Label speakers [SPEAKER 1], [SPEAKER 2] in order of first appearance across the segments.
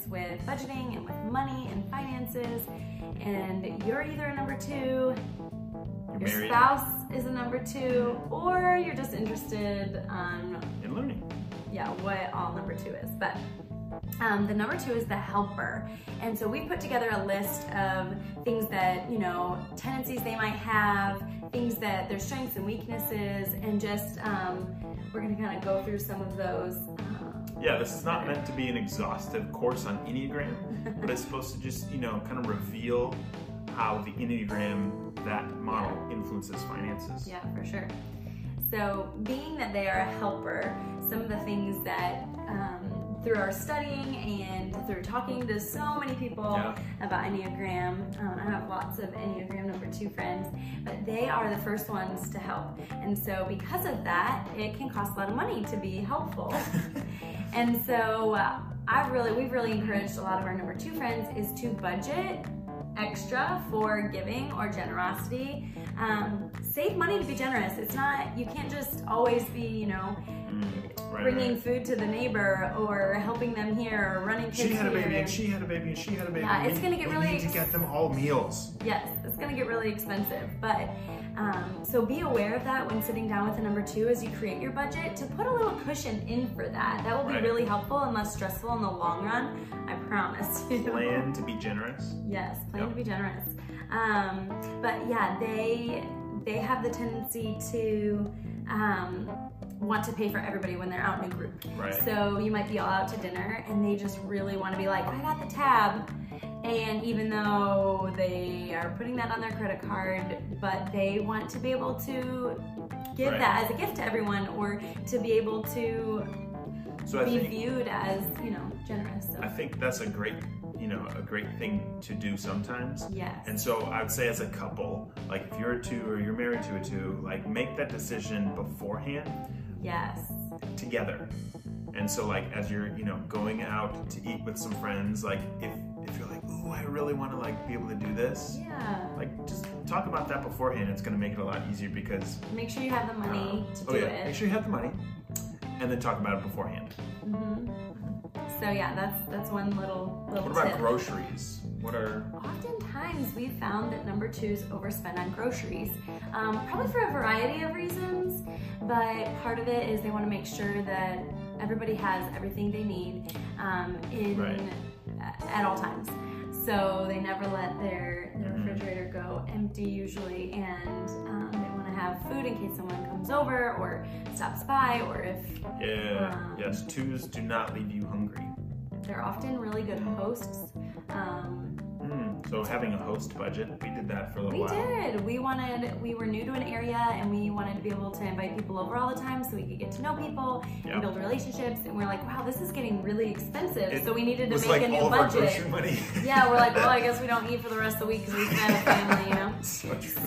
[SPEAKER 1] with budgeting and with money and finances, and you're either a number 2, your spouse is a number 2, or you're just interested
[SPEAKER 2] in learning.
[SPEAKER 1] Yeah, what all number 2 is. But the number 2 is the helper. And so we put together a list of things that, you know, tendencies they might have, things that their strengths and weaknesses, and just we're gonna kind of go through some of those.
[SPEAKER 2] Yeah, this is not meant to be an exhaustive course on Enneagram, but it's supposed to just, you know, kind of reveal how the Enneagram, that model, influences finances.
[SPEAKER 1] Yeah, for sure. So being that they are a helper, some of the things that through our studying and through talking to so many people about Enneagram, I have lots of Enneagram number 2 friends, but they are the first ones to help. And so because of that, it can cost a lot of money to be helpful. And so we've really encouraged a lot of our number 2 friends is to budget extra for giving or generosity. Save money to be generous. It's not, you can't just always be, you know, bringing food to the neighbor or helping them here or running kids here.
[SPEAKER 2] She had a baby and she had a baby and she had a baby.
[SPEAKER 1] Yeah, it's gonna get really...
[SPEAKER 2] We need to get them all meals.
[SPEAKER 1] Yes, it's gonna get really expensive. But, so be aware of that when sitting down with a number 2 as you create your budget, to put a little cushion in for that. That will be really helpful and less stressful in the long run, I promise you.
[SPEAKER 2] Plan to be generous.
[SPEAKER 1] Yes, plan to be generous. But yeah, they have the tendency to want to pay for everybody when they're out in a group.
[SPEAKER 2] Right.
[SPEAKER 1] So you might be all out to dinner and they just really want to be like, I got the tab. And even though they are putting that on their credit card, but they want to be able to give that as a gift to everyone, or to be able to be viewed as, you know, generous. So.
[SPEAKER 2] I think that's a great, you know, a great thing to do sometimes.
[SPEAKER 1] Yes.
[SPEAKER 2] And so I would say as a couple, like if you're a 2 or you're married to a 2, like make that decision beforehand.
[SPEAKER 1] Yes.
[SPEAKER 2] Together. And so like as you're, you know, going out to eat with some friends, like if you're like, ooh, I really want to like be able to do this.
[SPEAKER 1] Yeah.
[SPEAKER 2] Like just talk about that beforehand. It's going to make it a lot easier because...
[SPEAKER 1] Make sure you have the money to do it.
[SPEAKER 2] Make sure you have the money and then talk about it beforehand.
[SPEAKER 1] So yeah, that's one little
[SPEAKER 2] What about
[SPEAKER 1] tip.
[SPEAKER 2] groceries? What are...
[SPEAKER 1] Oftentimes we've found that number 2s overspend on groceries, probably for a variety of reasons, but part of it is they want to make sure that everybody has everything they need at all times. So they never let their refrigerator go empty usually, and they want to have food in case someone comes over or stops by, or if...
[SPEAKER 2] yes, 2s do not leave you hungry.
[SPEAKER 1] They're often really good hosts.
[SPEAKER 2] So having a host budget, we did that for a little while.
[SPEAKER 1] We did. We were new to an area and we wanted to be able to invite people over all the time so we could get to know people and build relationships. And we're like, wow, this is getting really expensive. So we needed to make a new budget.
[SPEAKER 2] Our grocery money.
[SPEAKER 1] Yeah, we're like, well, I guess we don't eat for the rest of the week because we've had a family, you know?
[SPEAKER 2] So true.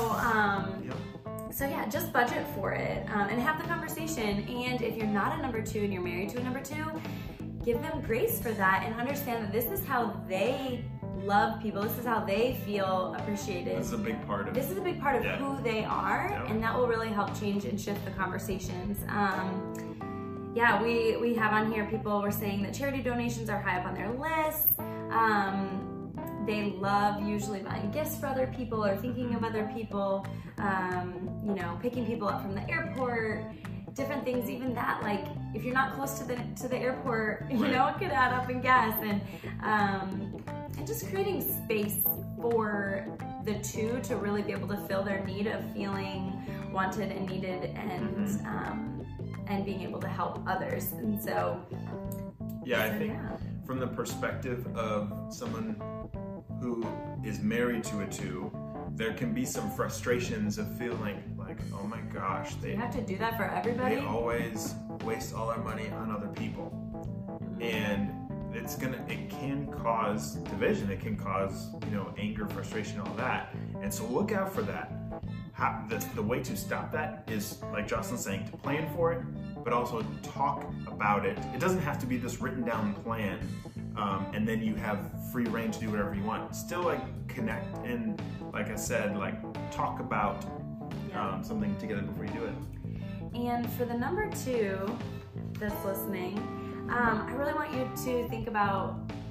[SPEAKER 1] So yeah, just budget for it and have the conversation. And if you're not a number 2 and you're married to a number 2, give them grace for that and understand that this is how they love people. This is how they feel appreciated.
[SPEAKER 2] This is a big part of
[SPEAKER 1] This is a big part of who they are, and that will really help change and shift the conversations. Yeah, we have on here people were saying that charity donations are high up on their list. They love usually buying gifts for other people or thinking of other people, you know, picking people up from the airport, different things, even that, like if you're not close to the airport, you know, it could add up in gas, and just creating space for the 2 to really be able to fill their need of feeling wanted and needed and being able to help others. And so
[SPEAKER 2] I think from the perspective of someone who is married to a 2, there can be some frustrations of feeling like, oh my gosh,
[SPEAKER 1] you have to do that for everybody.
[SPEAKER 2] They always waste all their money on other people, and it can cause division. It can cause, you know, anger, frustration, all that. And so look out for that. The way to stop that is, like Jocelyn's saying, to plan for it, but also talk about it. It doesn't have to be this written down plan, and then you have free reign to do whatever you want. Still, like, connect and, like I said, like talk about something together before you do it.
[SPEAKER 1] And for the number 2 that's listening, I really want you to think about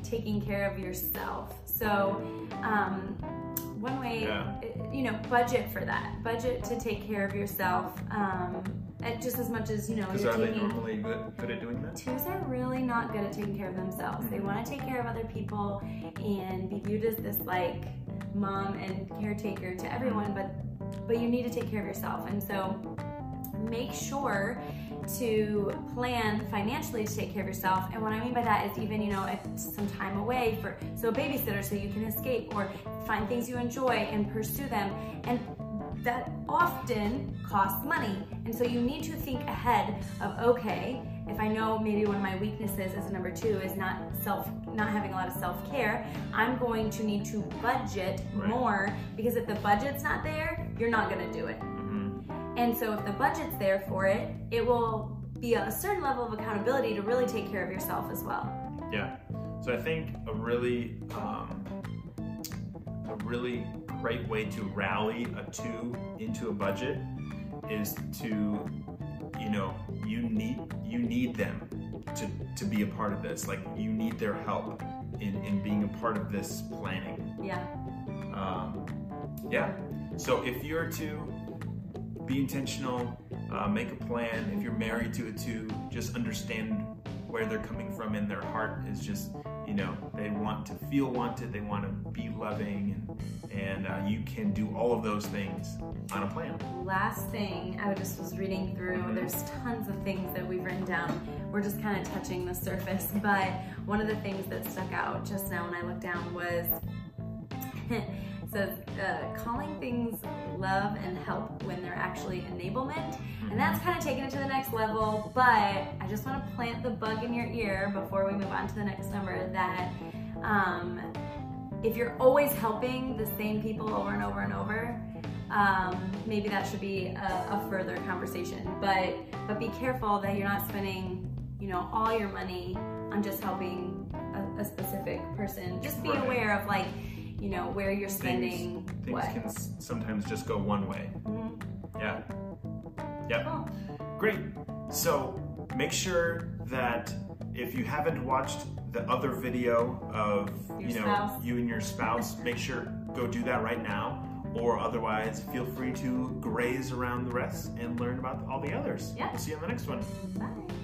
[SPEAKER 1] taking care of yourself. So one way, you know, budget for that. Budget to take care of yourself. Just as much as, you know,
[SPEAKER 2] because are they normally good at doing that?
[SPEAKER 1] Twos are really not good at taking care of themselves. They want to take care of other people and be viewed as this like mom and caretaker to everyone, but you need to take care of yourself. And so make sure to plan financially to take care of yourself. And what I mean by that is even, you know, some time away so a babysitter so you can escape, or find things you enjoy and pursue them. And that often costs money. And so you need to think ahead of, okay, if I know maybe one of my weaknesses as number 2 is not having a lot of self-care, I'm going to need to budget more, because if the budget's not there, you're not gonna do it. And so if the budget's there for it, it will be a certain level of accountability to really take care of yourself as well.
[SPEAKER 2] Yeah. So I think a really great way to rally a 2 into a budget is to, you know, you need them to be a part of this. Like, you need their help in being a part of this planning.
[SPEAKER 1] Yeah.
[SPEAKER 2] Yeah. So if you're to be intentional, make a plan. If you're married to a 2, just understand where they're coming from in their heart is just, you know, they want to feel wanted, they want to be loving, and you can do all of those things on a plan.
[SPEAKER 1] Last thing, I just was reading through, there's tons of things that we've written down. We're just kind of touching the surface, but one of the things that stuck out just now when I looked down was, it says, calling things love and help when they're actually enablement. And that's kind of taking it to the next level, but I just want to plant the bug in your ear before we move on to the next number that if you're always helping the same people over and over and over, maybe that should be a further conversation. But be careful that you're not spending, you know, all your money on just helping a specific person. Just be aware of, like, you know, where you're spending
[SPEAKER 2] things can sometimes just go one way. Yeah. Yep.
[SPEAKER 1] Cool.
[SPEAKER 2] Great. So make sure that if you haven't watched the other video of you and your spouse, make sure go do that right now. Or otherwise, feel free to graze around the rest and learn about all the others.
[SPEAKER 1] Yeah.
[SPEAKER 2] We'll see you on the next one.
[SPEAKER 1] Bye.